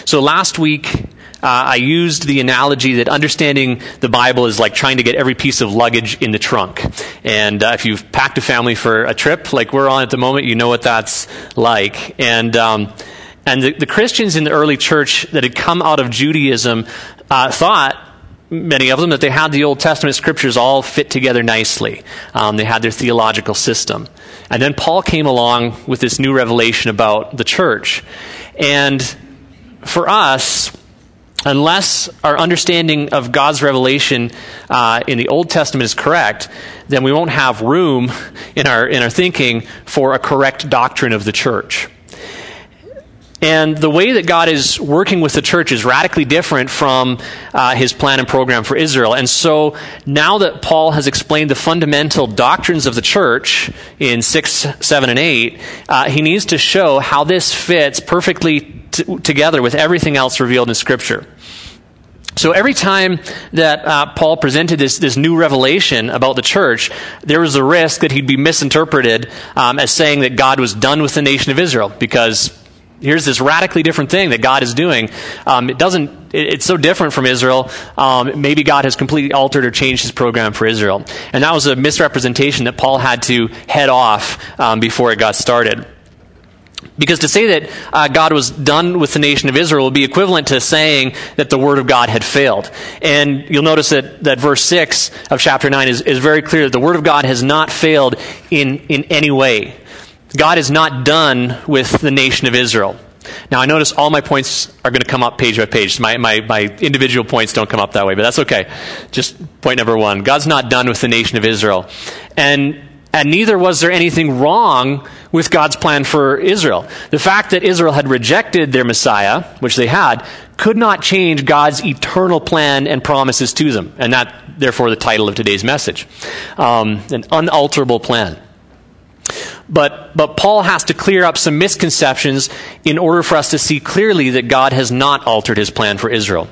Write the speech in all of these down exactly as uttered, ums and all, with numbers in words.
So last week, uh, I used the analogy that understanding the Bible is like trying to get every piece of luggage in the trunk. And uh, if you've packed a family for a trip like we're on at the moment, you know what that's like. And um, and the, the Christians in the early church that had come out of Judaism uh, thought, many of them, that they had the Old Testament scriptures all fit together nicely. Um, they had their theological system. And then Paul came along with this new revelation about the church. And for us, unless our understanding of God's revelation uh, in the Old Testament is correct, then we won't have room in our in our thinking for a correct doctrine of the church. And the way that God is working with the church is radically different from uh, his plan and program for Israel. And so now that Paul has explained the fundamental doctrines of the church in six, seven, and eight, uh, he needs to show how this fits perfectly t- together with everything else revealed in Scripture. So every time that uh, Paul presented this, this new revelation about the church, there was a risk that he'd be misinterpreted um, as saying that God was done with the nation of Israel, because here's this radically different thing that God is doing. Um, it doesn't. It, it's so different from Israel. Um, maybe God has completely altered or changed his program for Israel, and that was a misrepresentation that Paul had to head off um, before it got started. Because to say that uh, God was done with the nation of Israel would be equivalent to saying that the word of God had failed. And you'll notice that, that verse six of chapter nine is, is very clear that the word of God has not failed in, in any way. God is not done with the nation of Israel. Now, I notice all my points are going to come up page by page. My, my, my individual points don't come up that way, but that's okay. Just point number one. God's not done with the nation of Israel. And And neither was there anything wrong with God's plan for Israel. The fact that Israel had rejected their Messiah, which they had, could not change God's eternal plan and promises to them. And that, therefore, the title of today's message. Um, an unalterable plan. But but Paul has to clear up some misconceptions in order for us to see clearly that God has not altered his plan for Israel.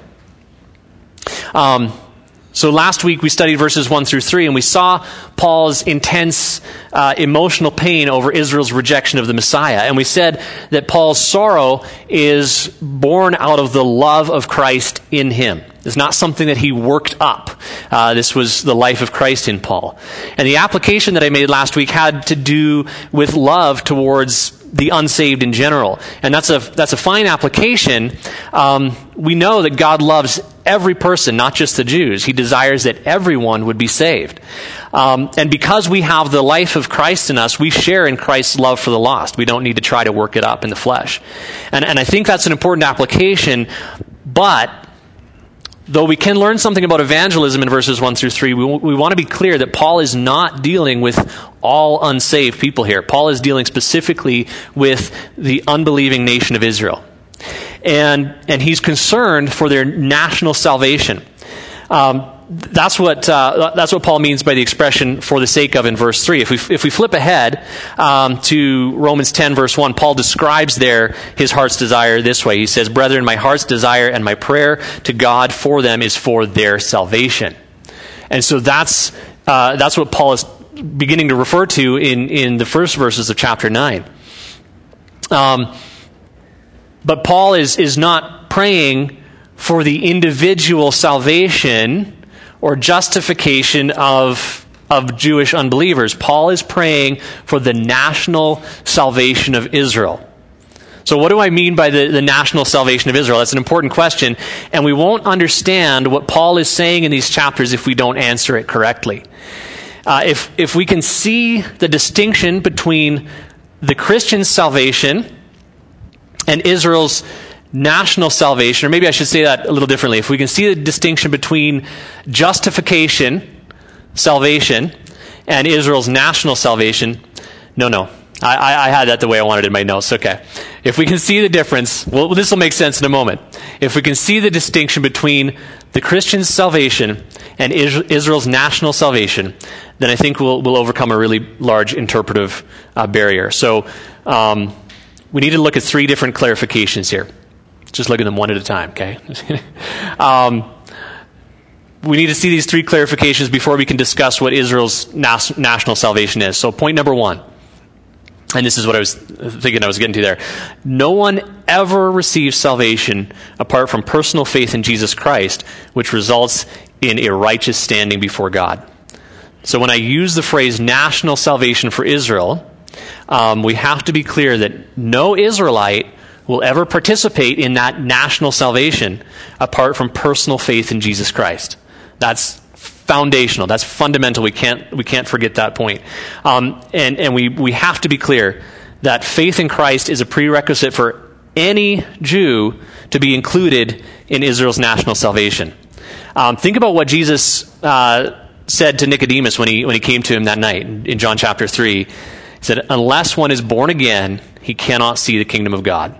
Um So last week we studied verses one through three, and we saw Paul's intense uh, emotional pain over Israel's rejection of the Messiah. And we said that Paul's sorrow is born out of the love of Christ in him. It's not something that he worked up. Uh, this was the life of Christ in Paul. And the application that I made last week had to do with love towards the unsaved in general. And that's a that's a fine application. Um, we know that God loves every person, not just the Jews. He desires that everyone would be saved. Um, and because we have the life of Christ in us, we share in Christ's love for the lost. We don't need to try to work it up in the flesh. And, and I think that's an important application, but though we can learn something about evangelism in verses one through three, we, we want to be clear that Paul is not dealing with all unsaved people here. Paul is dealing specifically with the unbelieving nation of Israel. And and he's concerned for their national salvation. Um, that's what uh, that's what Paul means by the expression "for the sake of" in verse three. If we if we flip ahead um, to Romans ten verse one, Paul describes there his heart's desire this way. He says, "Brethren, my heart's desire and my prayer to God for them is for their salvation." And so that's uh, that's what Paul is beginning to refer to in in the first verses of chapter nine. Um. But Paul is, is not praying for the individual salvation or justification of, of Jewish unbelievers. Paul is praying for the national salvation of Israel. So what do I mean by the, the national salvation of Israel? That's an important question, and we won't understand what Paul is saying in these chapters if we don't answer it correctly. Uh, if, if we can see the distinction between the Christian's salvation and Israel's national salvation, or maybe I should say that a little differently. If we can see the distinction between justification, salvation, and Israel's national salvation, no, no. I, I, I had that the way I wanted in my notes. Okay. If we can see the difference, well, this will make sense in a moment. If we can see the distinction between the Christian's salvation and Israel's national salvation, then I think we'll, we'll overcome a really large interpretive uh, barrier. So, um, we need to look at three different clarifications here. Just look at them one at a time, okay? um, we need to see these three clarifications before we can discuss what Israel's nas- national salvation is. So point number one. and this is what I was thinking I was getting to there, no one ever receives salvation apart from personal faith in Jesus Christ, which results in a righteous standing before God. So when I use the phrase national salvation for Israel, um, we have to be clear that no Israelite will ever participate in that national salvation apart from personal faith in Jesus Christ. That's foundational. That's fundamental. We can't we can't forget that point. Um, and and we, we have to be clear that faith in Christ is a prerequisite for any Jew to be included in Israel's national salvation. Um, think about what Jesus uh, said to Nicodemus when he when he came to him that night in, in John chapter three. He said, "Unless one is born again, he cannot see the kingdom of God."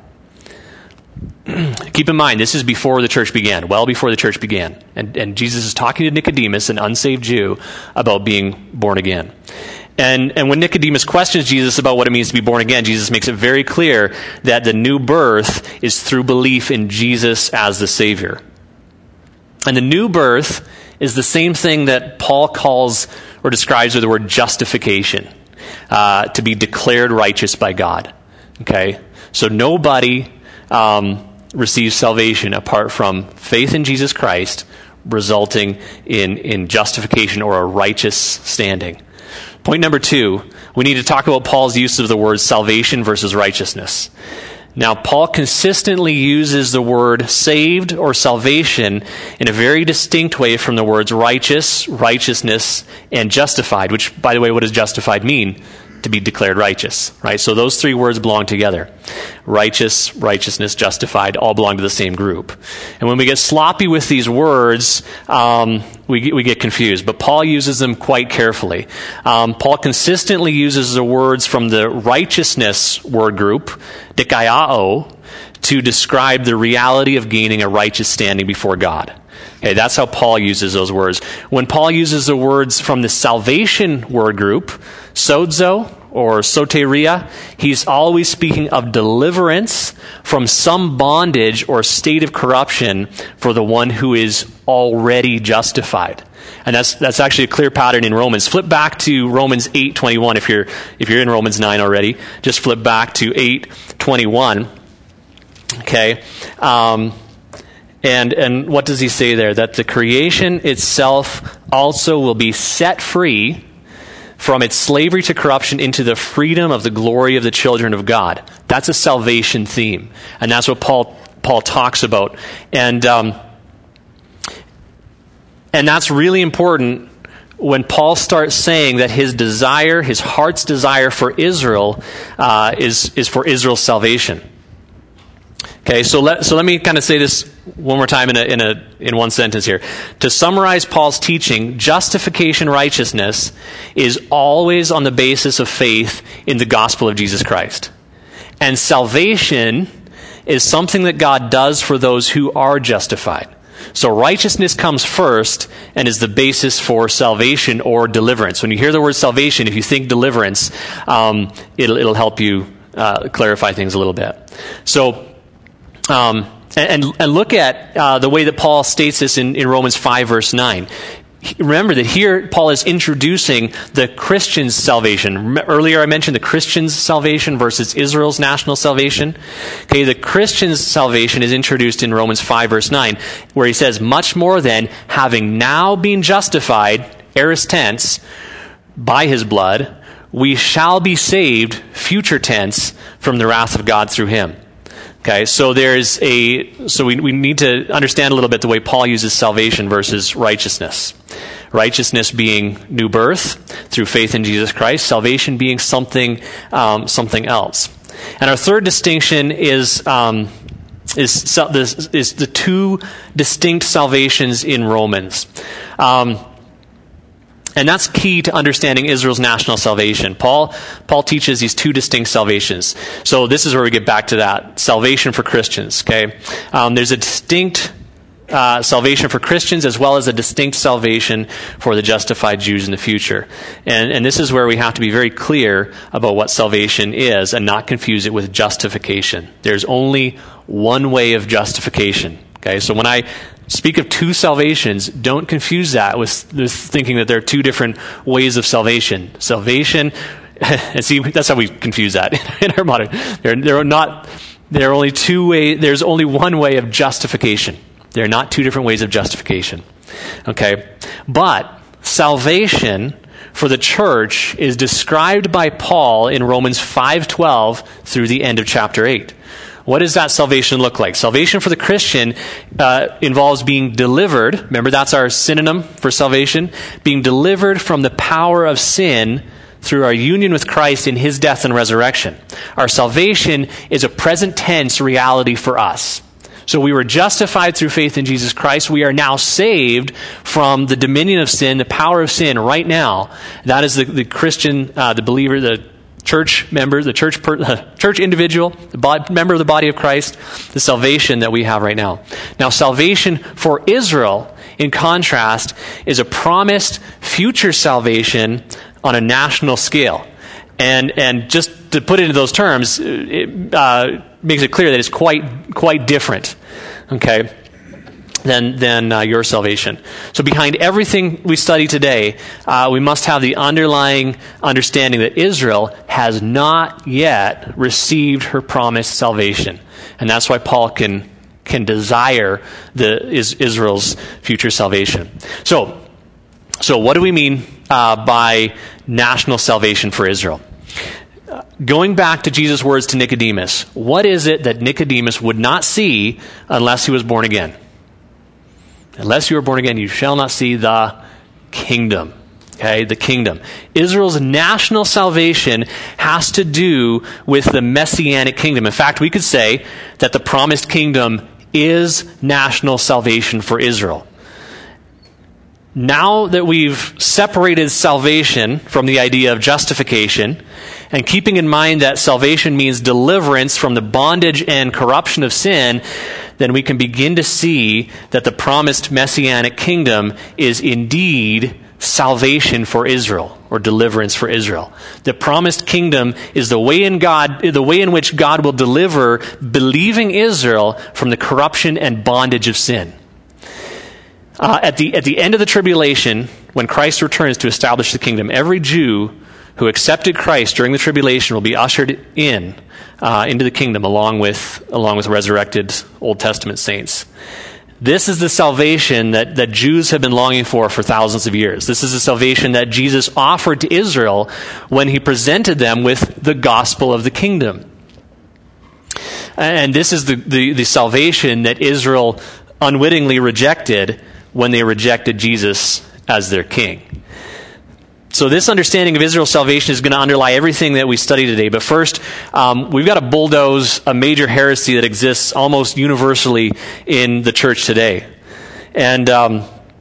Keep in mind, this is before the church began, well before the church began. And, and Jesus is talking to Nicodemus, an unsaved Jew, about being born again. And, and when Nicodemus questions Jesus about what it means to be born again, Jesus makes it very clear that the new birth is through belief in Jesus as the Savior. And the new birth is the same thing that Paul calls or describes with the word justification, uh, to be declared righteous by God. Okay? So nobody um, receives salvation apart from faith in Jesus Christ, resulting in, in justification or a righteous standing. Point number two, we need to talk about Paul's use of the words salvation versus righteousness. Now, Paul consistently uses the word saved or salvation in a very distinct way from the words righteous, righteousness, and justified, which, by the way, what does justified mean? To be declared righteous, right? So those three words belong together. Righteous, righteousness, justified, all belong to the same group. And when we get sloppy with these words, um, we, get, we get confused. But Paul uses them quite carefully. Um, Paul consistently uses the words from the righteousness word group, dikaiao, to describe the reality of gaining a righteous standing before God. Okay, that's how Paul uses those words. When Paul uses the words from the salvation word group, sozo or soteria, he's always speaking of deliverance from some bondage or state of corruption for the one who is already justified. And that's that's actually a clear pattern in Romans. Flip back to Romans eight twenty-one if you're if you're in Romans nine already. Just flip back to eight twenty-one. Okay. Um, And and what does he say there? That the creation itself also will be set free from its slavery to corruption into the freedom of the glory of the children of God. That's a salvation theme. And that's what Paul Paul talks about. And um, and that's really important when Paul starts saying that his desire, his heart's desire for Israel uh, is, is for Israel's salvation. Okay, so let so let me kind of say this one more time in a in a in one sentence here. To summarize Paul's teaching, justification righteousness is always on the basis of faith in the gospel of Jesus Christ. And salvation is something that God does for those who are justified. So righteousness comes first and is the basis for salvation or deliverance. When you hear the word salvation, if you think deliverance, um, it'll it'll help you uh, clarify things a little bit. So. Um, and, and look at uh, the way that Paul states this in, in Romans five, verse nine. Remember that here Paul is introducing the Christian's salvation. Earlier I mentioned the Christian's salvation versus Israel's national salvation. Okay, the Christian's salvation is introduced in Romans five, verse nine, where he says, much more than having now been justified, aorist tense, by his blood, we shall be saved, future tense, from the wrath of God through him. Okay, so there's a so we, we need to understand a little bit the way Paul uses salvation versus righteousness. Righteousness being new birth through faith in Jesus Christ, salvation being something um, something else. And our third distinction is um, is is, is the two distinct salvations in Romans. Um, And that's key to understanding Israel's national salvation. Paul Paul teaches these two distinct salvations. So this is where we get back to that. Salvation for Christians, okay? Um, there's a distinct uh, salvation for Christians as well as a distinct salvation for the justified Jews in the future. And, and this is where we have to be very clear about what salvation is and not confuse it with justification. There's only one way of justification, okay? So when I speak of two salvations, don't confuse that with, with thinking that there are two different ways of salvation. Salvation And see, that's how we confuse that in our modern. There, there are not. There are only two way. There's only one way of justification. There are not two different ways of justification. Okay, but salvation for the church is described by Paul in Romans five twelve through the end of chapter eight. What does that salvation look like? Salvation for the Christian uh, involves being delivered. Remember, that's our synonym for salvation. Being delivered from the power of sin through our union with Christ in his death and resurrection. Our salvation is a present tense reality for us. So we were justified through faith in Jesus Christ. We are now saved from the dominion of sin, the power of sin right now. That is the, the Christian, uh, the believer, the church member, the church per, uh, church individual, the bod, member of the body of Christ, the salvation that we have right now. Now, salvation for Israel, in contrast, is a promised future salvation on a national scale. And and just to put it into those terms, it uh, makes it clear that it's quite quite different, okay, than than uh, your salvation. So behind everything we study today, uh, we must have the underlying understanding that Israel has not yet received her promised salvation, and that's why Paul can can desire the is Israel's future salvation. So, so what do we mean uh, by national salvation for Israel? Uh, going back to Jesus' words to Nicodemus, what is it that Nicodemus would not see unless he was born again? Unless you are born again, you shall not see the kingdom. Okay, the kingdom. Israel's national salvation has to do with the Messianic kingdom. In fact, we could say that the promised kingdom is national salvation for Israel. Now that we've separated salvation from the idea of justification, and keeping in mind that salvation means deliverance from the bondage and corruption of sin, then we can begin to see that the promised Messianic kingdom is indeed salvation for Israel, or deliverance for Israel. The promised kingdom is the way in God, the way in which God will deliver believing Israel from the corruption and bondage of sin. Uh, at the at the end of the tribulation, when Christ returns to establish the kingdom, every Jew who accepted Christ during the tribulation will be ushered in uh, into the kingdom, along with along with resurrected Old Testament saints. This is the salvation that, that Jews have been longing for for thousands of years. This is the salvation that Jesus offered to Israel when he presented them with the gospel of the kingdom. And this is the, the, the salvation that Israel unwittingly rejected when they rejected Jesus as their king. So this understanding of Israel's salvation is going to underlie everything that we study today. But first, um, we've got to bulldoze a major heresy that exists almost universally in the church today. And um,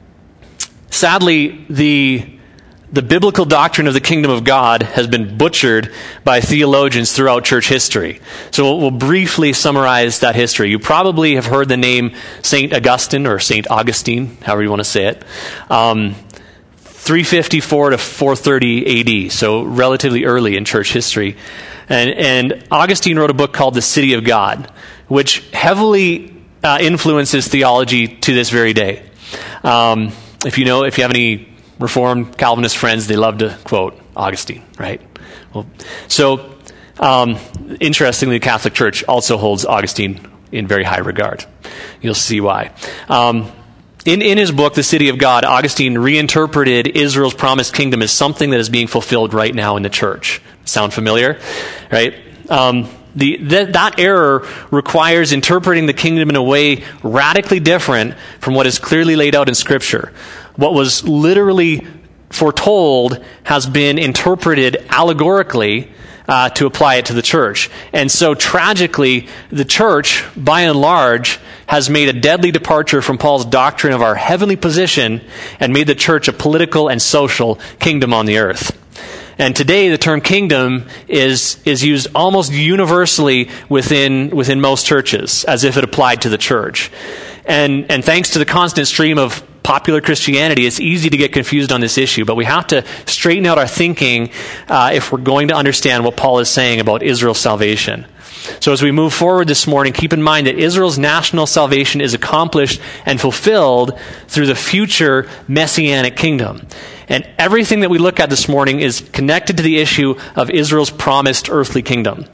sadly, the the biblical doctrine of the kingdom of God has been butchered by theologians throughout church history. So we'll, we'll briefly summarize that history. You probably have heard the name Saint Augustine, or Saint Augustine, however you want to say it. Um, three fifty-four to four thirty A D, so relatively early in church history. And, and Augustine wrote a book called The City of God, which heavily uh, influences theology to this very day. Um, if you know, if you have any Reformed Calvinist friends, they love to quote Augustine, right? Well, so, um, interestingly, the Catholic Church also holds Augustine in very high regard. You'll see why. Um, In, in his book, The City of God, Augustine reinterpreted Israel's promised kingdom as something that is being fulfilled right now in the church. Sound familiar? Right? Um, the, that, that error requires interpreting the kingdom in a way radically different from what is clearly laid out in Scripture. What was literally foretold has been interpreted allegorically uh, to apply it to the church. And so tragically, the church, by and large, has made a deadly departure from Paul's doctrine of our heavenly position and made the church a political and social kingdom on the earth. And today, the term kingdom is is used almost universally within within most churches, as if it applied to the church. And and thanks to the constant stream of popular Christianity, it's easy to get confused on this issue, but we have to straighten out our thinking uh, if we're going to understand what Paul is saying about Israel's salvation. So as we move forward this morning, keep in mind that Israel's national salvation is accomplished and fulfilled through the future messianic kingdom. And everything that we look at this morning is connected to the issue of Israel's promised earthly kingdom.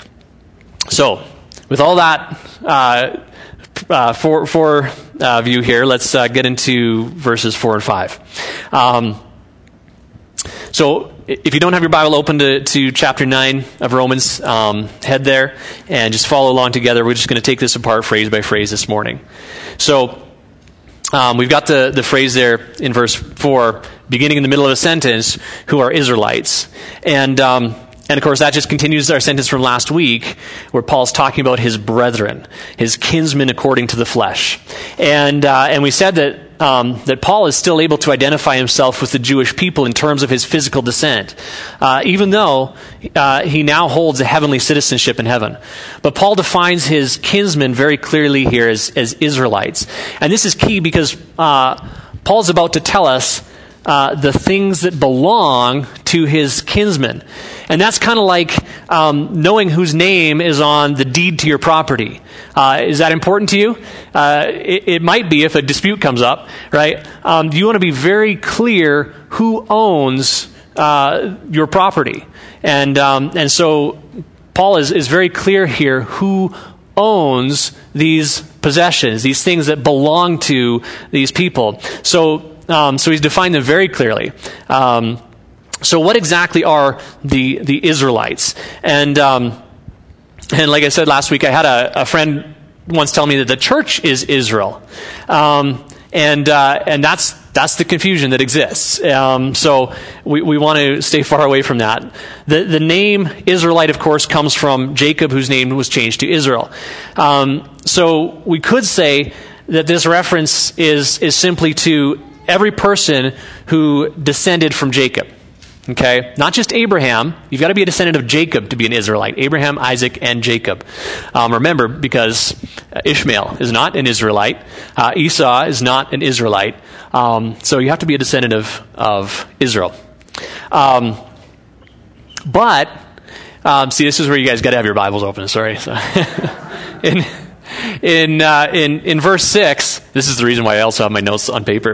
So, with all that uh, uh, for, for uh, view here, let's uh, get into verses four and five. Um, so, if you don't have your Bible open to, to chapter nine of Romans, um, head there and just follow along together. We're just going to take this apart phrase by phrase this morning. So, um, we've got the, the phrase there in verse four, beginning in the middle of a sentence, who are Israelites. And, um, and of course, that just continues our sentence from last week, where Paul's talking about his brethren, his kinsmen according to the flesh. And, uh, and we said that Um, that Paul is still able to identify himself with the Jewish people in terms of his physical descent, uh, even though uh, he now holds a heavenly citizenship in heaven. But Paul defines his kinsmen very clearly here as, as Israelites. And this is key because uh, Paul's about to tell us uh, the things that belong to his kinsmen. And that's kind of like um, knowing whose name is on the deed to your property. Uh, is that important to you? Uh, it, it might be if a dispute comes up, right? Um, you want to be very clear who owns uh, your property. And um, and so Paul is, is very clear here who owns these possessions, these things that belong to these people. So um, so he's defined them very clearly. Um, so what exactly are the the Israelites? And um, And like I said last week, I had a, a friend once tell me that the church is Israel, um, and uh, and that's that's the confusion that exists. Um, so we, we want to stay far away from that. The the name Israelite, of course, comes from Jacob, whose name was changed to Israel. Um, so we could say that this reference is is simply to every person who descended from Jacob. Okay, not just Abraham. You've got to be a descendant of Jacob to be an Israelite. Abraham, Isaac, and Jacob. Um, remember, because Ishmael is not an Israelite. Uh, Esau is not an Israelite. Um, so you have to be a descendant of, of Israel. Um, but, um, see, this is where you guys got to have your Bibles open. Sorry. So in in, uh, in in verse six, this is the reason why I also have my notes on paper.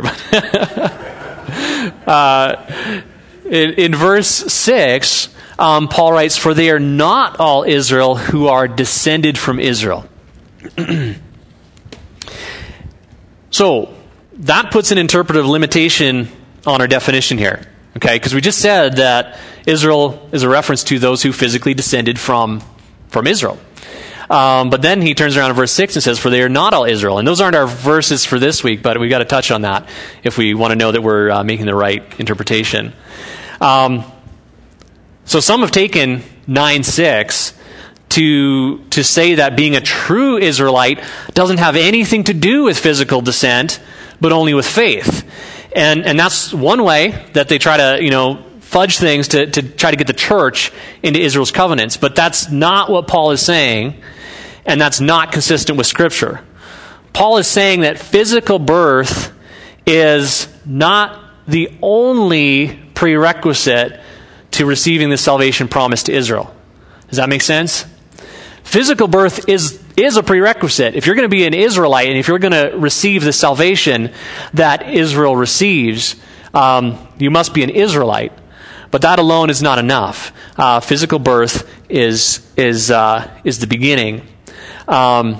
uh In, in verse six, um, Paul writes, "For they are not all Israel who are descended from Israel." So, that puts an interpretive limitation on our definition here. Okay, because we just said that Israel is a reference to those who physically descended from, from Israel. Um, but then he turns around in verse six and says, "For they are not all Israel." And those aren't our verses for this week, but we've got to touch on that if we want to know that we're uh, making the right interpretation. Um, so some have taken nine six to to say that being a true Israelite doesn't have anything to do with physical descent, but only with faith. And and that's one way that they try to, you know, fudge things to, to try to get the church into Israel's covenants. But that's not what Paul is saying, and that's not consistent with Scripture. Paul is saying that physical birth is not the only prerequisite to receiving the salvation promised to Israel. Does that make sense? Physical birth is is a prerequisite. If you're going to be an Israelite and if you're going to receive the salvation that Israel receives, um, you must be an Israelite. But that alone is not enough. Uh, physical birth is is uh, is the beginning. Um,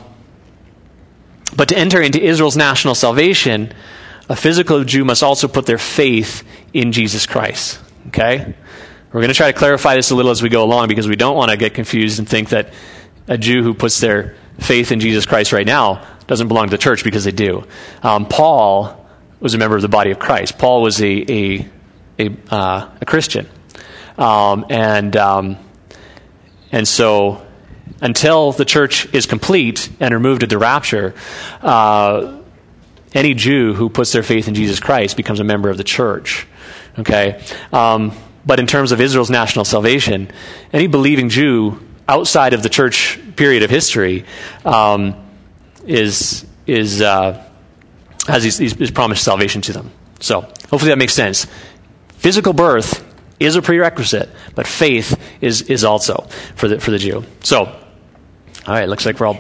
but to enter into Israel's national salvation, a physical Jew must also put their faith in Jesus Christ. Okay? We're going to try to clarify this a little as we go along because we don't want to get confused and think that a Jew who puts their faith in Jesus Christ right now doesn't belong to the church, because they do. Um, Paul was a member of the body of Christ. Paul was a a a, uh, a Christian, um, and um, and so until the church is complete and removed at the rapture, uh, any Jew who puts their faith in Jesus Christ becomes a member of the church. Okay, um, but in terms of Israel's national salvation, any believing Jew outside of the church period of history um, is is uh, has he's, he's promised salvation to them. So hopefully that makes sense. Physical birth is a prerequisite, but faith is is also for the for the Jew. So All right, looks like we're all...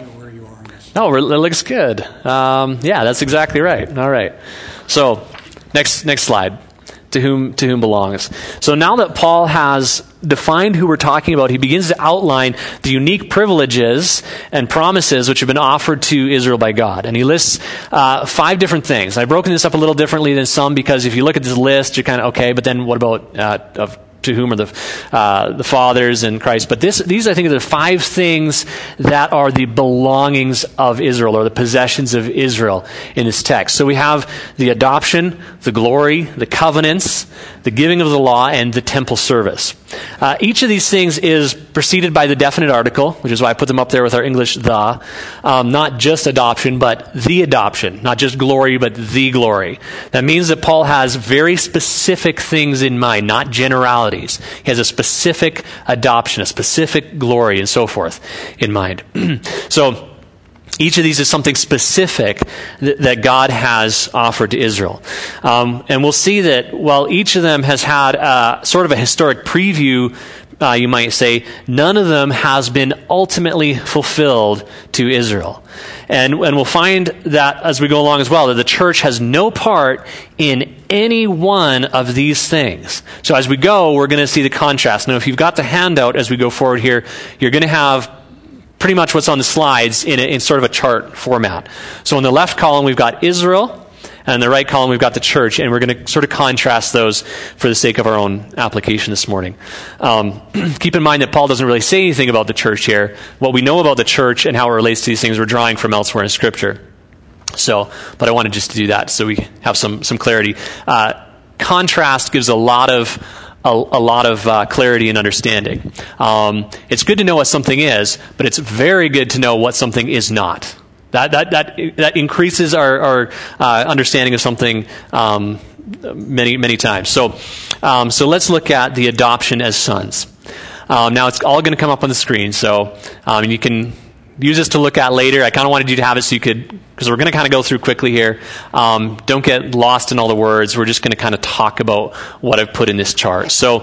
No, it looks good. Um, yeah, that's exactly right. All right. So, next next slide. To whom to whom belongs. So now that Paul has defined who we're talking about, he begins to outline the unique privileges and promises which have been offered to Israel by God. And he lists uh, five different things. I've broken this up a little differently than some because if you look at this list, you're kind of, okay, but then what about uh, of to whom are the uh, the fathers in Christ? But this, these, I think, are the five things that are the belongings of Israel, or the possessions of Israel in this text. So we have the adoption, the glory, the covenants, the giving of the law, and the temple service. Uh, each of these things is preceded by the definite article, which is why I put them up there with our English the. Um, not just adoption, but the adoption. Not just glory, but the glory. That means that Paul has very specific things in mind, not generalities. He has a specific adoption, a specific glory, and so forth in mind. So each of these is something specific th- that God has offered to Israel. Um, and we'll see that while each of them has had uh, sort of a historic preview, uh, you might say, none of them has been ultimately fulfilled to Israel. And, and we'll find that as we go along as well, that the church has no part in any one of these things. So as we go, we're going to see the contrast. Now, if you've got the handout as we go forward here, you're going to have pretty much what's on the slides in, a, in sort of a chart format. So in the left column, we've got Israel, and in the right column, we've got the church, and we're going to sort of contrast those for the sake of our own application this morning. Um, keep in mind that Paul doesn't really say anything about the church here. What we know about the church and how it relates to these things, we're drawing from elsewhere in Scripture. So, but I wanted just to do that so we have some some clarity. Uh, contrast gives a lot of a, a lot of uh, clarity and understanding. Um, it's good to know what something is, but it's very good to know what something is not. That that that that increases our, our uh, understanding of something um, many many times. So um, so let's look at the adoption as sons. Um, now it's all going to come up on the screen, so um, you can use this to look at later. I kind of wanted you to have it so you could, because we're going to kind of go through quickly here. Um, don't get lost in all the words. We're just going to kind of talk about what I've put in this chart. So.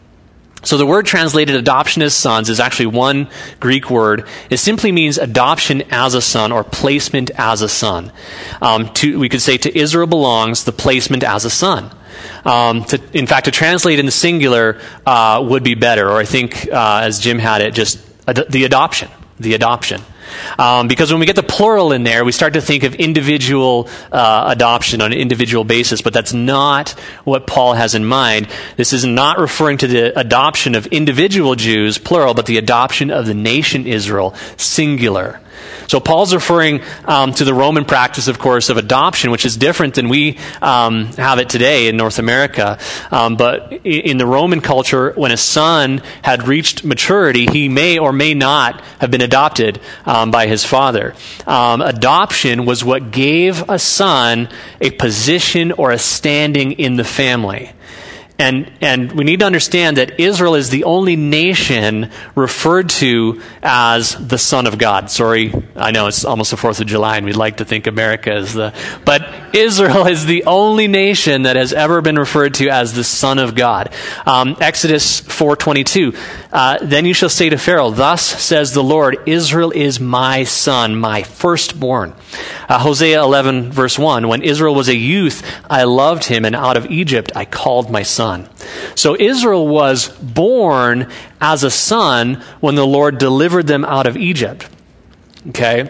So the word translated adoption as sons is actually one Greek word. It simply means adoption as a son or placement as a son. Um, to, we could say to Israel belongs the placement as a son. Um, to, in fact, to translate in the singular uh, would be better, or I think, uh, as Jim had it, just ad- the adoption. The adoption. Um, because when we get the plural in there, we start to think of individual uh, adoption on an individual basis, but that's not what Paul has in mind. This is not referring to the adoption of individual Jews, plural, but the adoption of the nation Israel, singular. So Paul's referring um, to the Roman practice, of course, of adoption, which is different than we um, have it today in North America. Um, but in the Roman culture, when a son had reached maturity, he may or may not have been adopted um, by his father. Um, adoption was what gave a son a position or a standing in the family. And and we need to understand that Israel is the only nation referred to as the Son of God. Sorry, I know it's almost the fourth of July and we'd like to think America is the... But Israel is the only nation that has ever been referred to as the Son of God. Um, Exodus four twenty-two, uh, then you shall say to Pharaoh, thus says the Lord, Israel is my son, my firstborn. Uh, Hosea eleven verse one, when Israel was a youth, I loved him, and out of Egypt I called my son. So Israel was born as a son when the Lord delivered them out of Egypt. Okay?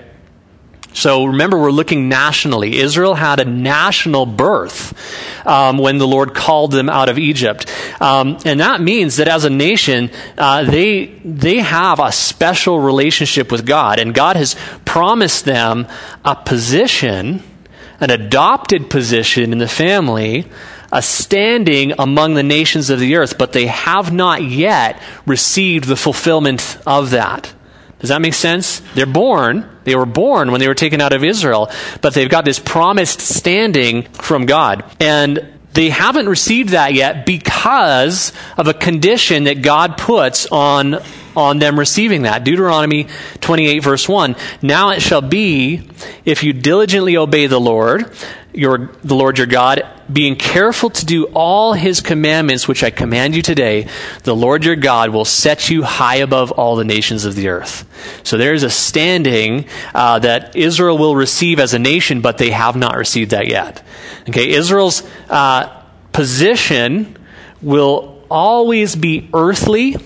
So remember, we're looking nationally. Israel had a national birth um, when the Lord called them out of Egypt. Um, and that means that as a nation, uh, they they have a special relationship with God. And God has promised them a position, an adopted position in the family, a standing among the nations of the earth, but they have not yet received the fulfillment of that. Does that make sense? They're born, they were born when they were taken out of Israel, but they've got this promised standing from God. And they haven't received that yet because of a condition that God puts on on them receiving that. Deuteronomy twenty-eight verse one, now it shall be, if you diligently obey the Lord, your the Lord your God, being careful to do all his commandments, which I command you today, the Lord your God will set you high above all the nations of the earth. So there's a standing uh, that Israel will receive as a nation, but they have not received that yet. Okay, Israel's uh, position will always be earthly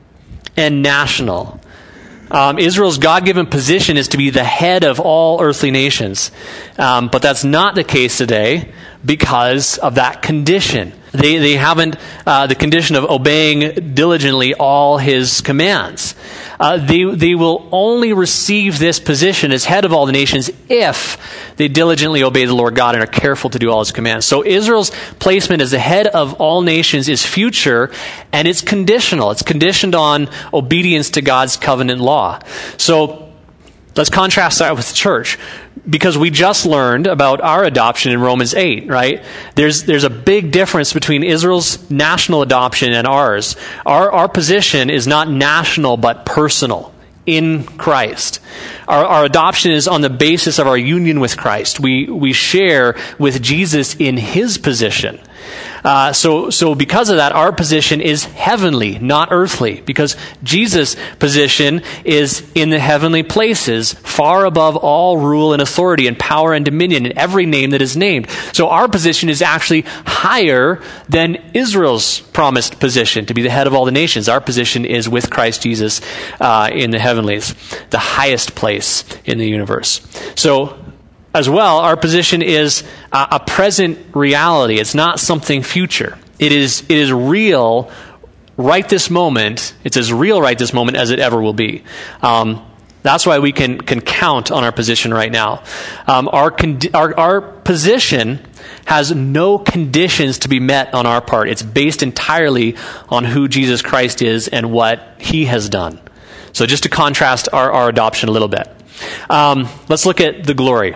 and national. Um, Israel's God-given position is to be the head of all earthly nations. Um, but that's not the case today because of that condition. They they haven't, uh, the condition of obeying diligently all his commands. Uh, they, they will only receive this position as head of all the nations if they diligently obey the Lord God and are careful to do all his commands. So Israel's placement as the head of all nations is future, and it's conditional. It's conditioned on obedience to God's covenant law. So let's contrast that with the church, because we just learned about our adoption in Romans eight, right? There's there's a big difference between Israel's national adoption and ours. Our our position is not national but personal in Christ. Our, our adoption is on the basis of our union with Christ. We we share with Jesus in his position. Uh, so, so because of that, our position is heavenly, not earthly, because Jesus' position is in the heavenly places, far above all rule and authority and power and dominion in every name that is named. So our position is actually higher than Israel's promised position to be the head of all the nations. Our position is with Christ Jesus uh, in the heavenlies, the highest place in the universe. So, as well, our position is uh, a present reality. It's not something future. It is it is real right this moment. It's as real right this moment as it ever will be. Um, that's why we can can count on our position right now. Um, our, con- our our position has no conditions to be met on our part. It's based entirely on who Jesus Christ is and what he has done. So just to contrast our, our adoption a little bit. Um, let's look at the glory.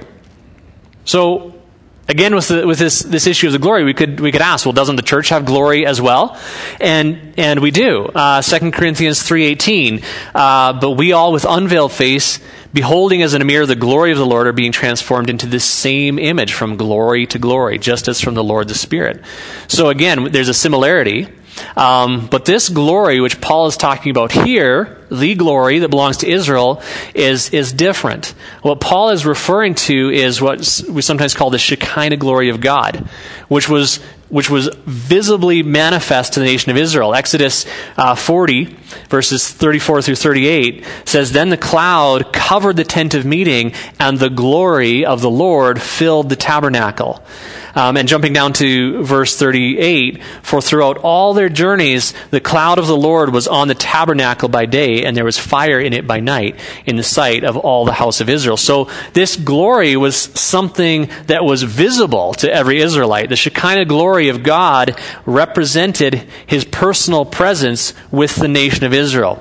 So, again, with the, with this this issue of the glory, we could we could ask, well, doesn't the church have glory as well? And and we do. Uh, Second Corinthians three eighteen. Uh, but we all, with unveiled face, beholding as in a mirror the glory of the Lord, are being transformed into this same image from glory to glory, just as from the Lord the Spirit. So again, there's a similarity. Um, but this glory, which Paul is talking about here, the glory that belongs to Israel, is is different. What Paul is referring to is what we sometimes call the Shekinah glory of God, which was which was visibly manifest to the nation of Israel. Exodus uh, forty, verses thirty-four through thirty-eight, says, "Then the cloud covered the tent of meeting, and the glory of the Lord filled the tabernacle." Um, and jumping down to verse thirty-eight, "For throughout all their journeys, the cloud of the Lord was on the tabernacle by day, and there was fire in it by night, in the sight of all the house of Israel." So this glory was something that was visible to every Israelite. The Shekinah glory of God represented his personal presence with the nation of Israel.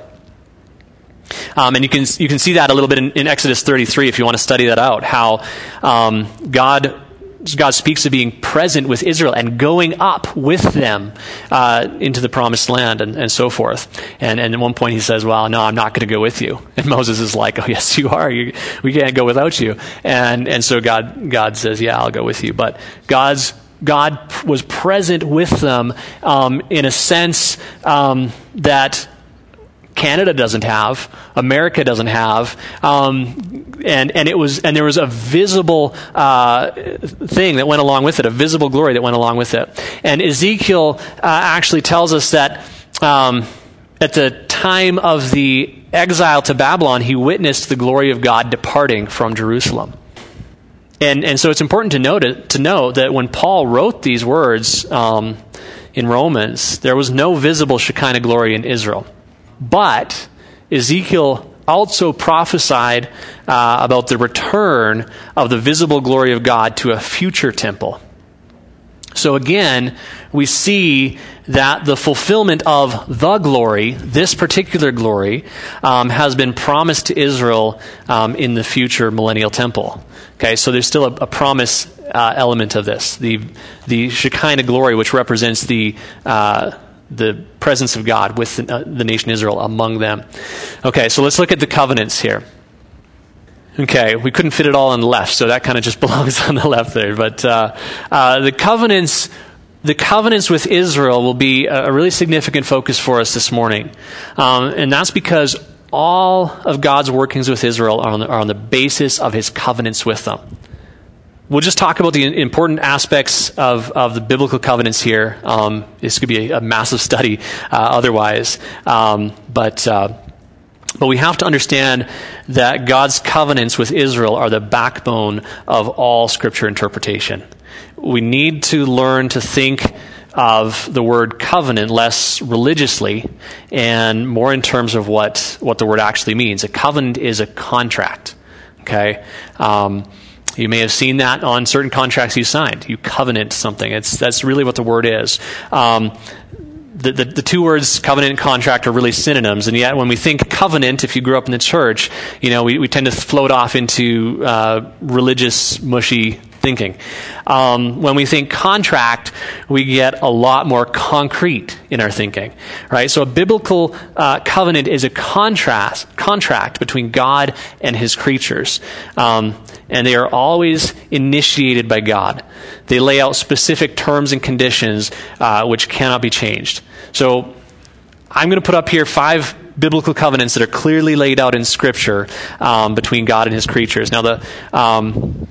Um, and you can you can see that a little bit in, in Exodus thirty-three if you want to study that out, how um, God... God speaks of being present with Israel and going up with them uh, into the promised land and, and so forth. And, and at one point he says, well, no, I'm not going to go with you. And Moses is like, oh, yes, you are. You, we can't go without you. And and so God God says, yeah, I'll go with you. But God's God was present with them um, in a sense um, that Canada doesn't have, America doesn't have, um, and and it was and there was a visible uh, thing that went along with it, a visible glory that went along with it. And Ezekiel uh, actually tells us that um, at the time of the exile to Babylon, he witnessed the glory of God departing from Jerusalem. And and so it's important to note it, to know that when Paul wrote these words um, in Romans, there was no visible Shekinah glory in Israel. But Ezekiel also prophesied uh, about the return of the visible glory of God to a future temple. So again, we see that the fulfillment of the glory, this particular glory, um, has been promised to Israel um, in the future millennial temple. Okay, so there's still a, a promise uh, element of this. The the Shekinah glory, which represents the uh, the presence of God with the, uh, the nation Israel among them. Okay, so let's look at the covenants here. Okay, we couldn't fit it all on the left, so that kind of just belongs on the left there. But uh, uh, the covenants, the covenants with Israel will be a really significant focus for us this morning, um, and that's because all of God's workings with Israel are on, the, are on the basis of His covenants with them. We'll just talk about the important aspects of, of the biblical covenants here. Um, this could be a, a massive study uh, otherwise, um, but. Uh, But we have to understand that God's covenants with Israel are the backbone of all Scripture interpretation. We need to learn to think of the word covenant less religiously and more in terms of what, what the word actually means. A covenant is a contract, okay? Um, you may have seen that on certain contracts you signed. You covenant something. It's, that's really what the word is. Um, The, the, the two words covenant and contract are really synonyms, and yet when we think covenant, if you grew up in the church, you know, we, we tend to float off into uh, religious, mushy thinking. Um, when we think contract, we get a lot more concrete in our thinking, right? So a biblical uh, covenant is a contrast, contract between God and His creatures, um, and they are always initiated by God. They lay out specific terms and conditions uh, which cannot be changed. So I'm going to put up here five biblical covenants that are clearly laid out in Scripture um, between God and His creatures. Now, the um,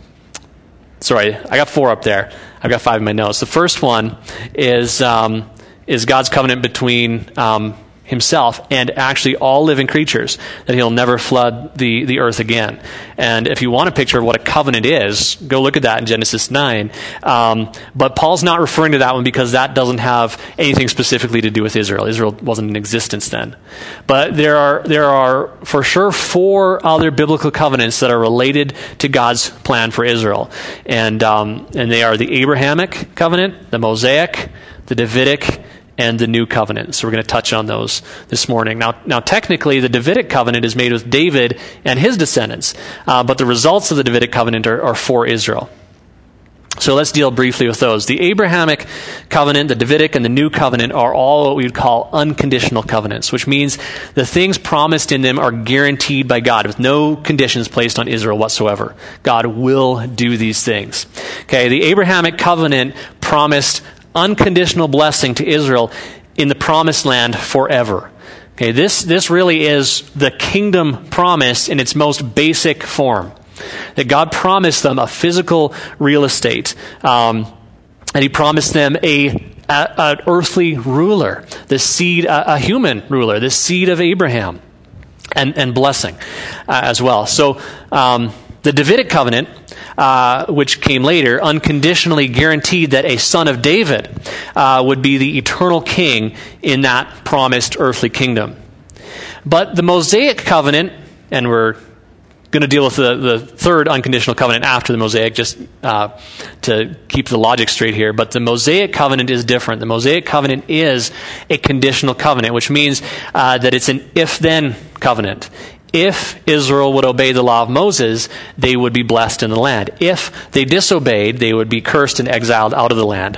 sorry, I got four up there. I've got five in my notes. The first one is um, is God's covenant between um, Himself and actually all living creatures, that He'll never flood the, the earth again. And if you want a picture of what a covenant is, go look at that in Genesis nine. Um, but Paul's not referring to that one because that doesn't have anything specifically to do with Israel. Israel wasn't in existence then. But there are there are for sure four other biblical covenants that are related to God's plan for Israel. And um, and they are the Abrahamic covenant, the Mosaic, the Davidic, and the New Covenant. So we're going to touch on those this morning. Now, now technically, the Davidic covenant is made with David and his descendants, uh, but the results of the Davidic covenant are, are for Israel. So let's deal briefly with those. The Abrahamic covenant, the Davidic, and the New Covenant are all what we would call unconditional covenants, which means the things promised in them are guaranteed by God with no conditions placed on Israel whatsoever. God will do these things. Okay, the Abrahamic covenant promised unconditional blessing to Israel in the promised land forever. Okay, this, this really is the kingdom promise in its most basic form. That God promised them a physical real estate, um, and He promised them a, a an earthly ruler, the seed, a, a human ruler, the seed of Abraham, and, and blessing uh, as well. So um, the Davidic covenant, Uh, which came later, unconditionally guaranteed that a son of David uh, would be the eternal king in that promised earthly kingdom. But the Mosaic covenant, and we're going to deal with the, the third unconditional covenant after the Mosaic, just uh, to keep the logic straight here, but the Mosaic covenant is different. The Mosaic covenant is a conditional covenant, which means uh, that it's an if-then covenant. If Israel would obey the law of Moses, they would be blessed in the land. If they disobeyed, they would be cursed and exiled out of the land.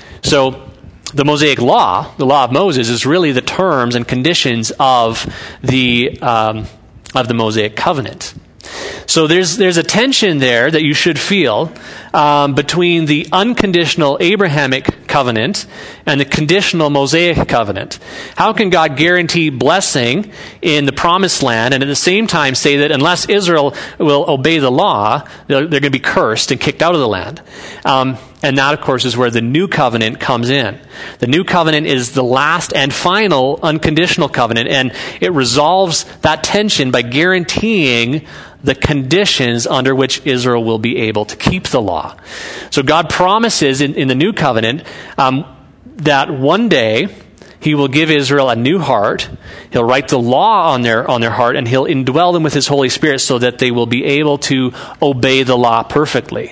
So the Mosaic law, the law of Moses, is really the terms and conditions of the um, of the Mosaic covenant. So there's there's a tension there that you should feel um, between the unconditional Abrahamic covenant and the conditional Mosaic covenant. How can God guarantee blessing in the promised land and at the same time say that unless Israel will obey the law, they're, they're going to be cursed and kicked out of the land? Um, and that, of course, is where the new covenant comes in. The new covenant is the last and final unconditional covenant, and it resolves that tension by guaranteeing the conditions under which Israel will be able to keep the law. So God promises in, in the new covenant um, that one day He will give Israel a new heart. He'll write the law on their on their heart, and He'll indwell them with His Holy Spirit so that they will be able to obey the law perfectly.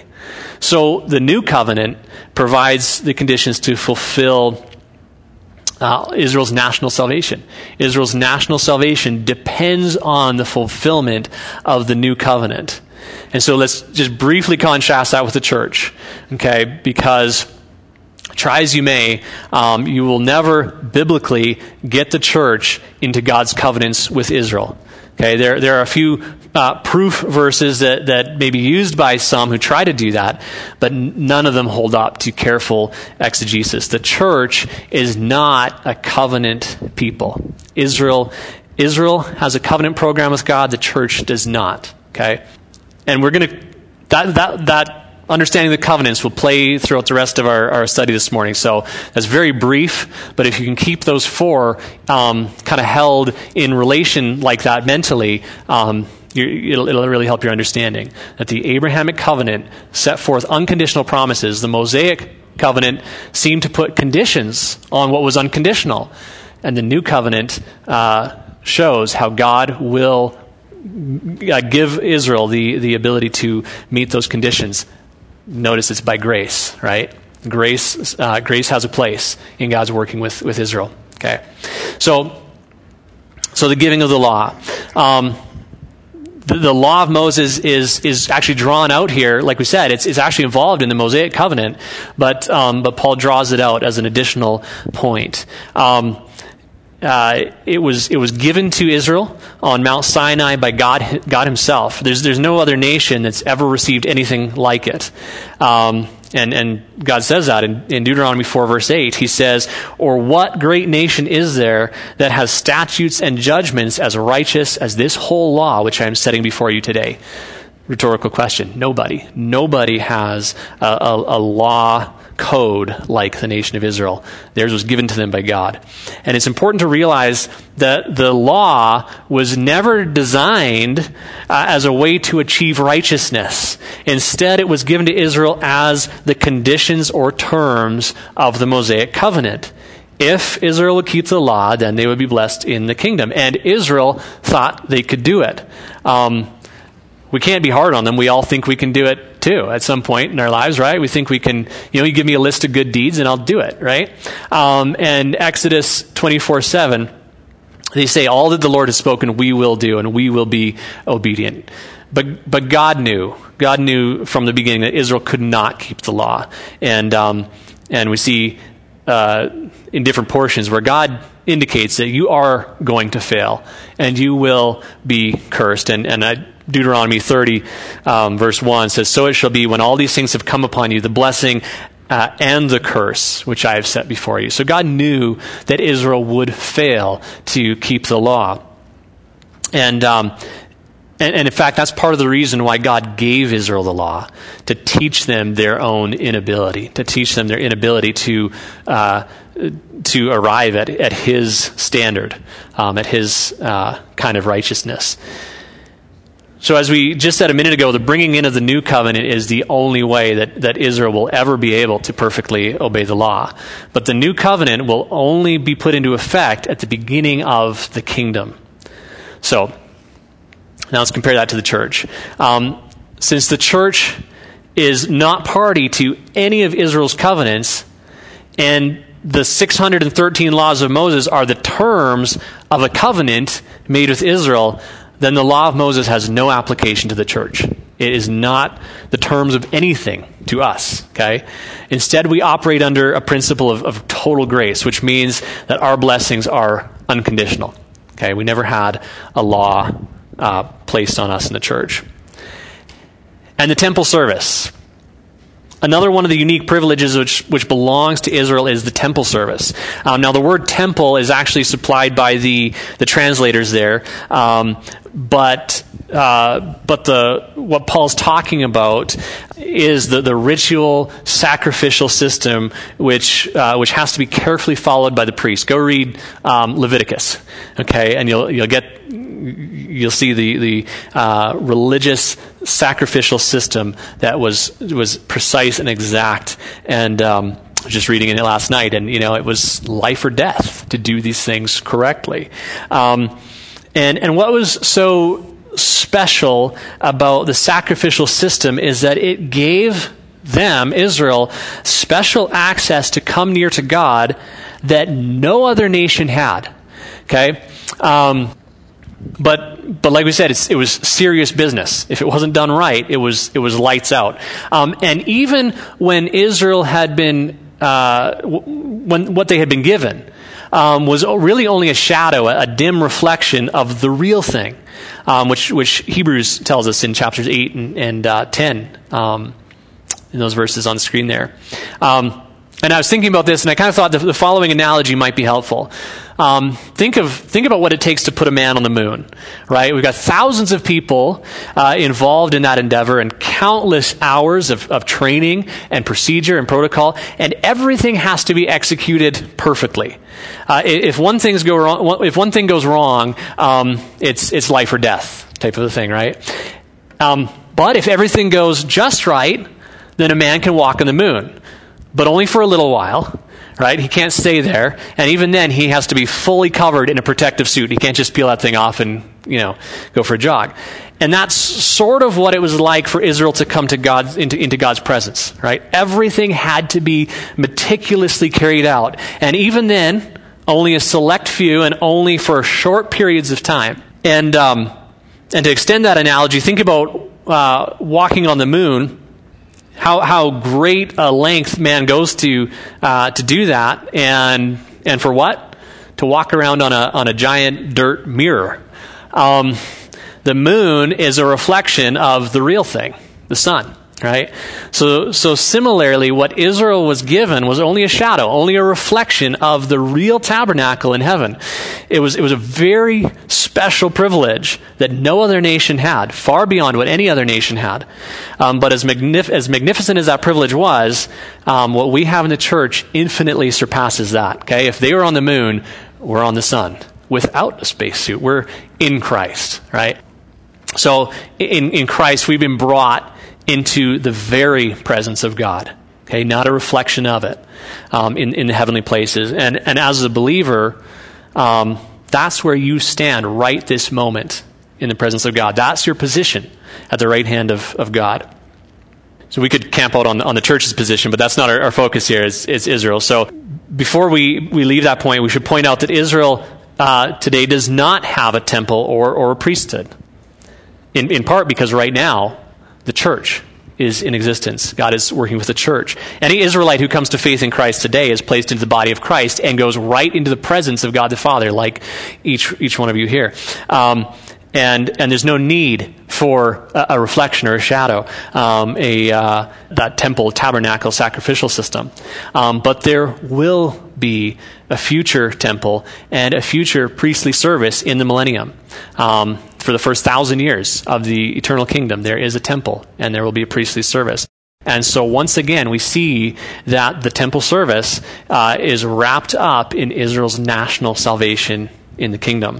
So the new covenant provides the conditions to fulfill Uh, Israel's national salvation. Israel's national salvation depends on the fulfillment of the new covenant. And so let's just briefly contrast that with the church, okay? Because try as you may, um, you will never biblically get the church into God's covenants with Israel. Okay, there there are a few uh, proof verses that, that may be used by some who try to do that, but none of them hold up to careful exegesis. The church is not a covenant people. Israel Israel has a covenant program with God. The church does not. Okay, and we're going to that that that. Understanding the covenants will play throughout the rest of our, our study this morning. So that's very brief, but if you can keep those four um, kind of held in relation like that mentally, um, you, it'll, it'll really help your understanding. That the Abrahamic covenant set forth unconditional promises. The Mosaic covenant seemed to put conditions on what was unconditional. And the new covenant uh, shows how God will uh, give Israel the, the ability to meet those conditions. Notice it's by grace, right? Grace, uh, grace has a place in God's working with, with Israel. Okay, so so the giving of the law, um, the, the law of Moses is is actually drawn out here. Like we said, it's it's actually involved in the Mosaic covenant, but um, but Paul draws it out as an additional point. Um, Uh, it was it was given to Israel on Mount Sinai by God God Himself. There's there's no other nation that's ever received anything like it, um, and and God says that in, in Deuteronomy four verse eight. He says, "Or what great nation is there that has statutes and judgments as righteous as this whole law which I am setting before you today?" Rhetorical question. Nobody. Nobody has a, a, a law code like the nation of Israel. Theirs was given to them by God. And it's important to realize that the law was never designed uh, as a way to achieve righteousness. Instead, it was given to Israel as the conditions or terms of the Mosaic covenant. If Israel would keep the law, then they would be blessed in the kingdom. And Israel thought they could do it. Um, we can't be hard on them. We all think we can do it too at some point in our lives, right? We think we can, you know, you give me a list of good deeds and I'll do it, right? Um, and Exodus twenty-four seven, they say, all that the Lord has spoken we will do and we will be obedient. But but God knew. God knew from the beginning that Israel could not keep the law. And, um, and we see uh, in different portions where God indicates that you are going to fail and you will be cursed. And, and I, Deuteronomy thirty, um, verse one says, "So it shall be when all these things have come upon you, the blessing uh, and the curse which I have set before you." So God knew that Israel would fail to keep the law. And, um, and, and in fact, that's part of the reason why God gave Israel the law, to teach them their own inability, to teach them their inability to uh, to arrive at, at His standard, um, at His uh, kind of righteousness. So as we just said a minute ago, the bringing in of the new covenant is the only way that, that Israel will ever be able to perfectly obey the law. But the new covenant will only be put into effect at the beginning of the kingdom. So now let's compare that to the church. Um, since the church is not party to any of Israel's covenants, and the six hundred thirteen laws of Moses are the terms of a covenant made with Israel, then the law of Moses has no application to the church. It is not the terms of anything to us, okay? Instead, we operate under a principle of, of total grace, which means that our blessings are unconditional, okay? We never had a law uh, placed on us in the church. And the temple service. Another one of the unique privileges which, which belongs to Israel is the temple service. Um, now, the word temple is actually supplied by the, the translators there, um, but uh, but the what Paul's talking about is the, the ritual sacrificial system which uh, which has to be carefully followed by the priest. Go read um, Leviticus, okay, and you'll you'll get you'll see the the uh, religious sacrificial system that was was precise and exact. And um, I was just reading it last night, and you know it was life or death to do these things correctly. Um, and and what was so special about the sacrificial system is that it gave them, Israel, special access to come near to God that no other nation had. Okay. Um, But but like we said, it's, it was serious business. If it wasn't done right, it was it was lights out. Um, and even when Israel had been uh, w- when what they had been given um, was really only a shadow, a, a dim reflection of the real thing. um, which which Hebrews tells us in chapters eight and, and uh, ten, um, in those verses on the screen there. Um, and I was thinking about this, and I kind of thought the, the following analogy might be helpful. Um, think of think about what it takes to put a man on the moon, right? We've got thousands of people uh, involved in that endeavor, and countless hours of, of training and procedure and protocol, and everything has to be executed perfectly. Uh, if one things go wrong, if one thing goes wrong, um, it's it's life or death type of a thing, right? Um, but if everything goes just right, then a man can walk on the moon, but only for a little while. Right? He can't stay there. And even then, he has to be fully covered in a protective suit. He can't just peel that thing off and, you know, go for a jog. And that's sort of what it was like for Israel to come to God, into, into God's presence, right? Everything had to be meticulously carried out. And even then, only a select few and only for short periods of time. And, um, and to extend that analogy, think about uh, walking on the moon. How how great a length man goes to uh, to do that, and and for what? To walk around on a on a giant dirt mirror. Um, the moon is a reflection of the real thing, the sun, right? So so similarly, what Israel was given was only a shadow, only a reflection of the real tabernacle in heaven. It was it was a very special privilege that no other nation had, far beyond what any other nation had. Um, but as, magnif- as magnificent as that privilege was, um, what we have in the church infinitely surpasses that. Okay, if they were on the moon, we're on the sun without a spacesuit. We're in Christ, right? So in, in Christ, we've been brought into the very presence of God. Okay, not a reflection of it um, in, in the heavenly places. And, and as a believer, um, that's where you stand right this moment in the presence of God. That's your position at the right hand of, of God. So we could camp out on, on the church's position, but that's not our, our focus here. It's, it's Israel. So before we, we leave that point, we should point out that Israel uh, today does not have a temple or, or a priesthood. In, in part because right now, the church is in existence. God is working with the church. Any Israelite who comes to faith in Christ today is placed into the body of Christ and goes right into the presence of God the Father, like each each one of you here. Um, and and there's no need for a, a reflection or a shadow, um, a uh, that temple, tabernacle, sacrificial system. Um, but there will be a future temple and a future priestly service in the millennium. Um, for the first thousand years of the eternal kingdom, there is a temple and there will be a priestly service. And so once again, we see that the temple service uh, is wrapped up in Israel's national salvation in the kingdom.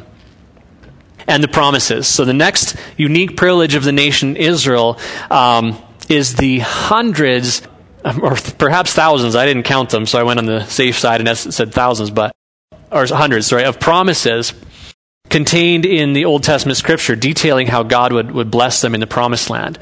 And the promises. So the next unique privilege of the nation Israel um, is the hundreds, or perhaps thousands, I didn't count them, so I went on the safe side and said thousands, but or hundreds, sorry, of promises contained in the Old Testament scripture detailing how God would, would bless them in the promised land.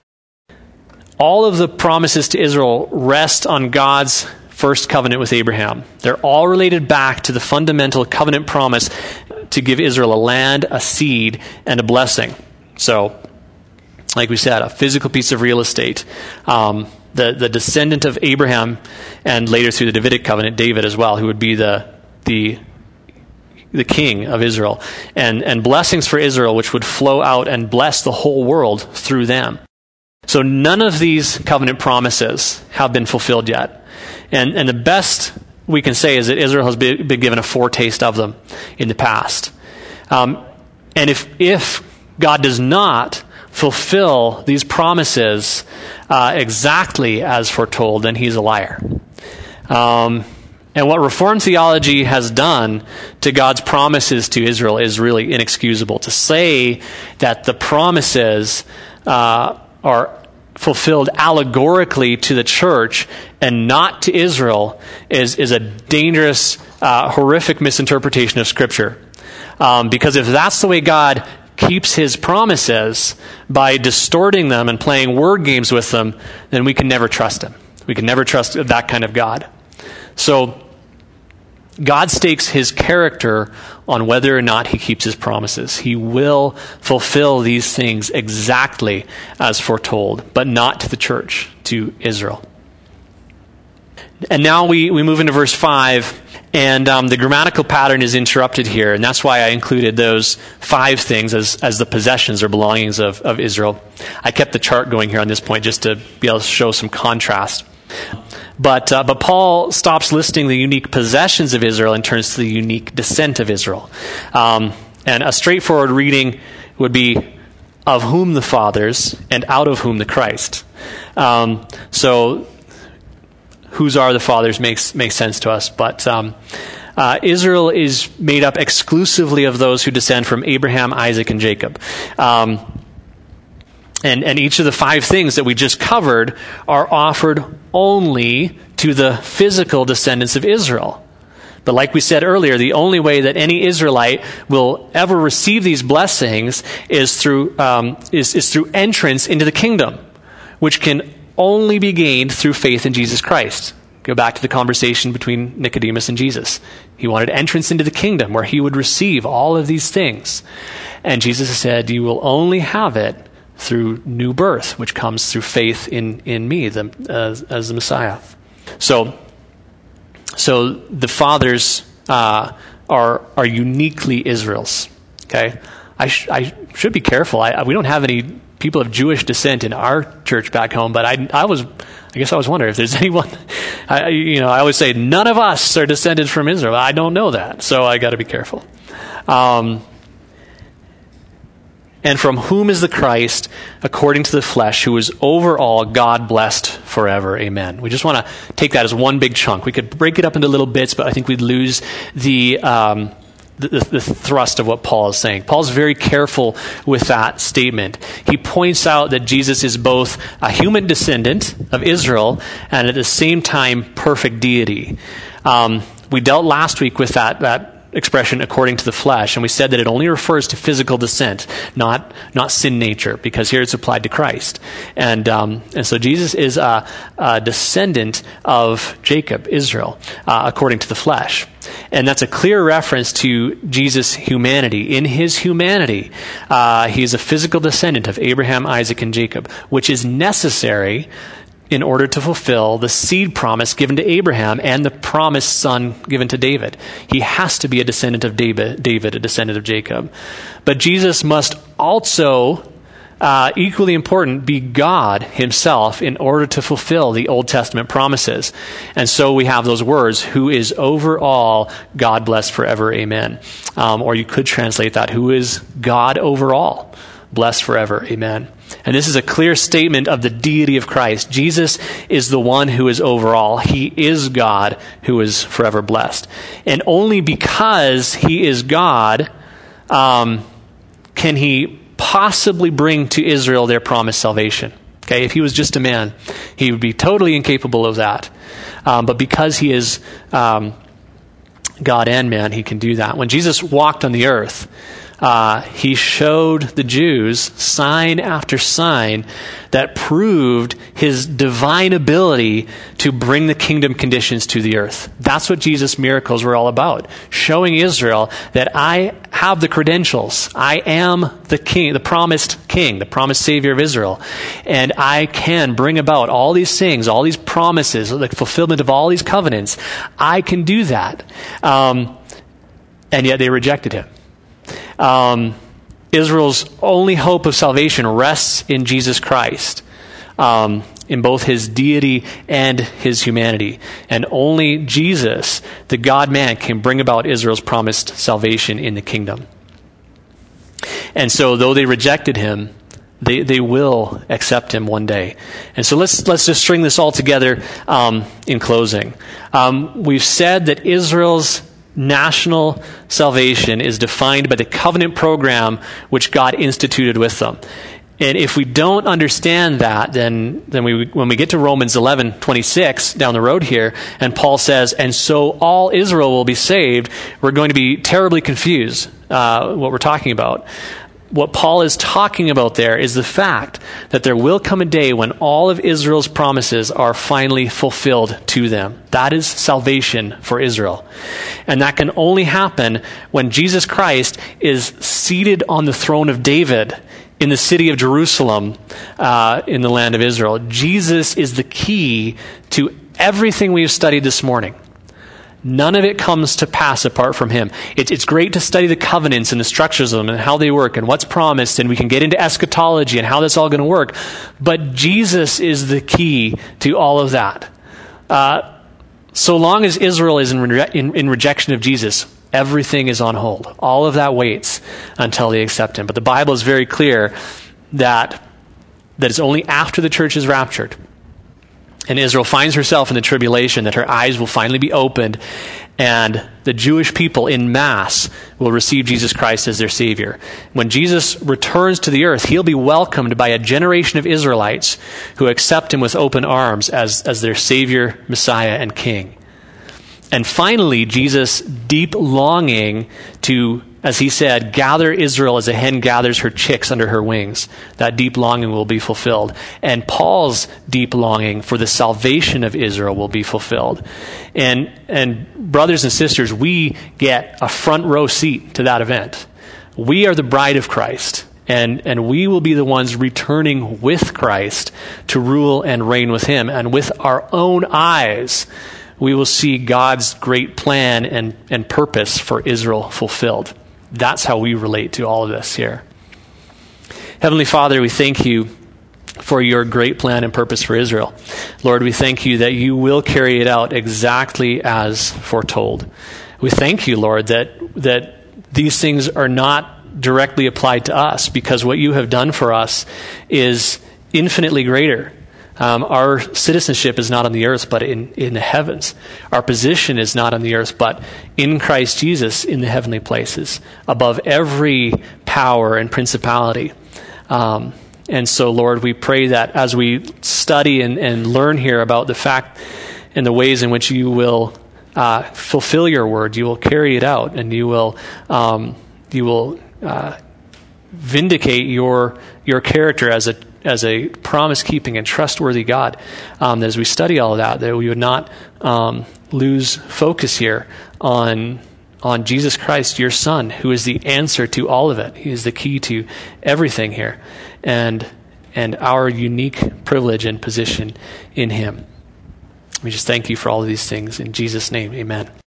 All of the promises to Israel rest on God's first covenant with Abraham. They're all related back to the fundamental covenant promise to give Israel a land, a seed, and a blessing. So, like we said, a physical piece of real estate. Um, the, the descendant of Abraham, and later through the Davidic covenant, David as well, who would be the the the king of Israel, and, and blessings for Israel, which would flow out and bless the whole world through them. So none of these covenant promises have been fulfilled yet. And, and the best we can say is that Israel has been, been given a foretaste of them in the past. Um, and if, if God does not fulfill these promises uh, exactly as foretold, then he's a liar. Um, And what Reformed theology has done to God's promises to Israel is really inexcusable. To say that the promises uh, are fulfilled allegorically to the church and not to Israel is, is a dangerous, uh, horrific misinterpretation of Scripture. Um, because if that's the way God keeps his promises, by distorting them and playing word games with them, then we can never trust him. We can never trust that kind of God. So God stakes his character on whether or not he keeps his promises. He will fulfill these things exactly as foretold, but not to the church, to Israel. And now we, we move into verse five, And um, the grammatical pattern is interrupted here, and that's why I included those five things as, as the possessions or belongings of, of Israel. I kept the chart going here on this point just to be able to show some contrast. But uh, but Paul stops listing the unique possessions of Israel and turns to the unique descent of Israel. Um, and a straightforward reading would be, of whom the fathers, and out of whom the Christ. Um, so, whose are the fathers makes makes sense to us. But um, uh, Israel is made up exclusively of those who descend from Abraham, Isaac, and Jacob. Um, and, and each of the five things that we just covered are offered only to the physical descendants of Israel. But like we said earlier, the only way that any Israelite will ever receive these blessings is through um, is, is through entrance into the kingdom, which can only be gained through faith in Jesus Christ. Go back to the conversation between Nicodemus and Jesus. He wanted entrance into the kingdom where he would receive all of these things. And Jesus said, you will only have it through new birth, which comes through faith in, in me the, as, as the Messiah. So, so the fathers uh, are are uniquely Israel's. Okay, I, sh- I should be careful. I, we don't have any people of Jewish descent in our church back home, but I I was I guess I was wondering if there's anyone. I, you know, I always say none of us are descended from Israel. I don't know that, so I got to be careful. Um, And from whom is the Christ, according to the flesh, who is over all, God blessed forever. Amen. We just want to take that as one big chunk. We could break it up into little bits, but I think we'd lose the, um, the, the thrust of what Paul is saying. Paul's very careful with that statement. He points out that Jesus is both a human descendant of Israel and at the same time perfect deity. Um, we dealt last week with that that. expression according to the flesh, and we said that it only refers to physical descent, not not sin nature, because here it's applied to Christ. And um, and so Jesus is a, a descendant of Jacob, Israel, uh, according to the flesh. And that's a clear reference to Jesus' humanity. In his humanity, uh, he is a physical descendant of Abraham, Isaac, and Jacob, which is necessary in order to fulfill the seed promise given to Abraham and the promised son given to David. He has to be a descendant of David, David, a descendant of Jacob. But Jesus must also, uh, equally important, be God himself in order to fulfill the Old Testament promises. And so we have those words, who is over all, God blessed forever, amen. Um, or you could translate that, who is God over all, blessed forever, amen. And this is a clear statement of the deity of Christ. Jesus is the one who is over all. He is God who is forever blessed. And only because he is God um, can he possibly bring to Israel their promised salvation. Okay, if he was just a man, he would be totally incapable of that. Um, but because he is um, God and man, he can do that. When Jesus walked on the earth, Uh, he showed the Jews sign after sign that proved his divine ability to bring the kingdom conditions to the earth. That's what Jesus' miracles were all about. Showing Israel that I have the credentials. I am the king, the promised king, the promised savior of Israel. And I can bring about all these things, all these promises, the fulfillment of all these covenants. I can do that. Um, and yet they rejected him. Um, Israel's only hope of salvation rests in Jesus Christ, um, in both his deity and his humanity. And only Jesus, the God-man, can bring about Israel's promised salvation in the kingdom. And so though they rejected him, they, they will accept him one day. And so let's let's just string this all together um, in closing. Um, we've said that Israel's national salvation is defined by the covenant program which God instituted with them. And if we don't understand that, then then we when we get to Romans eleven twenty-six down the road here, and Paul says, and so all Israel will be saved, we're going to be terribly confused uh, what we're talking about. What Paul is talking about there is the fact that there will come a day when all of Israel's promises are finally fulfilled to them. That is salvation for Israel. And that can only happen when Jesus Christ is seated on the throne of David in the city of Jerusalem, uh, in the land of Israel. Jesus is the key to everything we've studied this morning. None of it comes to pass apart from him. It, it's great to study the covenants and the structures of them and how they work and what's promised, and we can get into eschatology and how that's all going to work. But Jesus is the key to all of that. Uh, so long as Israel is in, re- in, in rejection of Jesus, everything is on hold. All of that waits until they accept him. But the Bible is very clear that, that it's only after the church is raptured and Israel finds herself in the tribulation that her eyes will finally be opened, and the Jewish people in mass will receive Jesus Christ as their Savior. When Jesus returns to the earth, he'll be welcomed by a generation of Israelites who accept him with open arms as, as their Savior, Messiah, and King. And finally, Jesus' deep longing to, as he said, gather Israel as a hen gathers her chicks under her wings. That deep longing will be fulfilled. And Paul's deep longing for the salvation of Israel will be fulfilled. And, and brothers and sisters, we get a front row seat to that event. We are the bride of Christ. And, and we will be the ones returning with Christ to rule and reign with him. And with our own eyes, we will see God's great plan and, and purpose for Israel fulfilled. That's how we relate to all of this here. Heavenly Father, we thank you for your great plan and purpose for Israel. Lord, we thank you that you will carry it out exactly as foretold. We thank you, Lord, that that these things are not directly applied to us, because what you have done for us is infinitely greater. Um, our citizenship is not on the earth, but in, in the heavens. Our position is not on the earth, but in Christ Jesus in the heavenly places, above every power and principality. Um, and so, Lord, we pray that as we study and, and learn here about the fact and the ways in which you will uh, fulfill your word, you will carry it out, and you will um, you will uh, vindicate your your character as a as a promise-keeping and trustworthy God, um, that as we study all of that, that we would not um, lose focus here on on Jesus Christ, your Son, who is the answer to all of it. He is the key to everything here, and and our unique privilege and position in him. We just thank you for all of these things. In Jesus' name, amen.